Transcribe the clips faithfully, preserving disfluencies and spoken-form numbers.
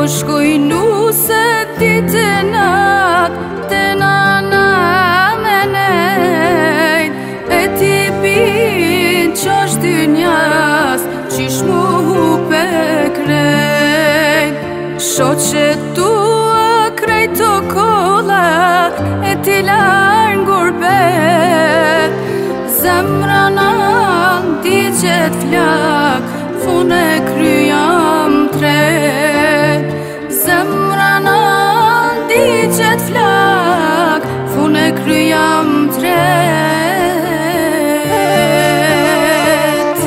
shkoj nuse ti të nat të nana me nejt e ti pin qash dynjas qish mu hupe krejt shoqet tua krejt të kolla e ti larnë gurbet zemra nan ti qet flak fune kryjam tret zemra nan ti qet flak fune kryjam tret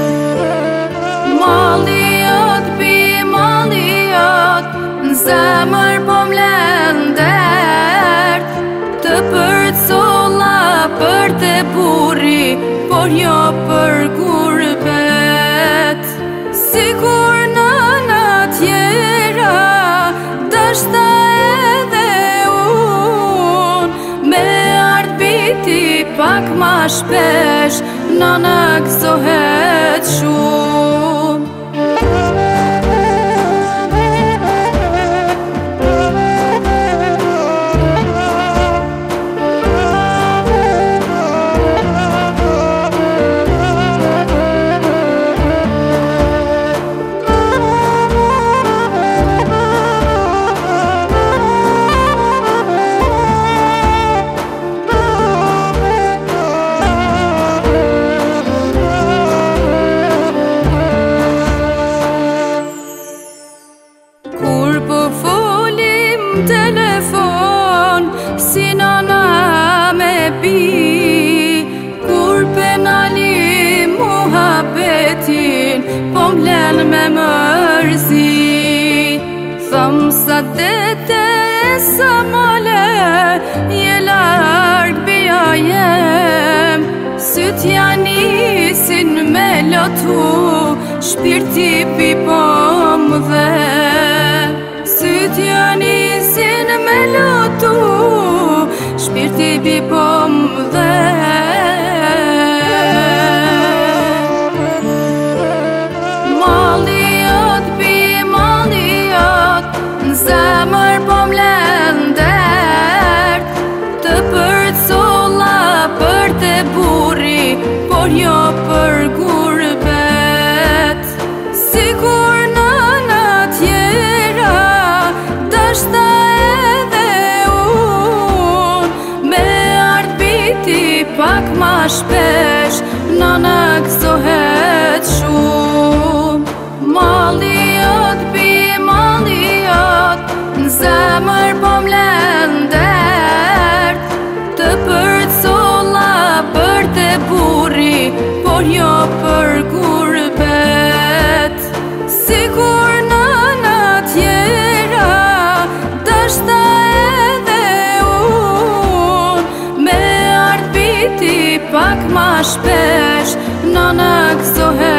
Mallijat bi mallijat n'zemër po mlen dert të përcolla për te burri por jo për gurbet sikur nëna tjera dashta edhe un me ardh biti pak ma shpesh nëna gëzohet shumë telefon si nana me pi kur penali muhabetin po mlen me mërzi thëm sa tete sa male je larg bia jem syt janisin me lotu shpirti pi po më syt janisin me lotu shpirti bi po më Mallijat bi mallijat n'zemër po mlen dert të përcolla për te burri por jo për gurbet sikur nëna tjera dashta edhe un me ardh biti pak ma shpesh nëna gëzohet shumë Mallijat bi mallijat n'zemër po mlen dert të përcolla për te burri por jo për gurbet sikur nëna tjera dashta edhe un me ardh biti pak ma shpesh nëna gëzohet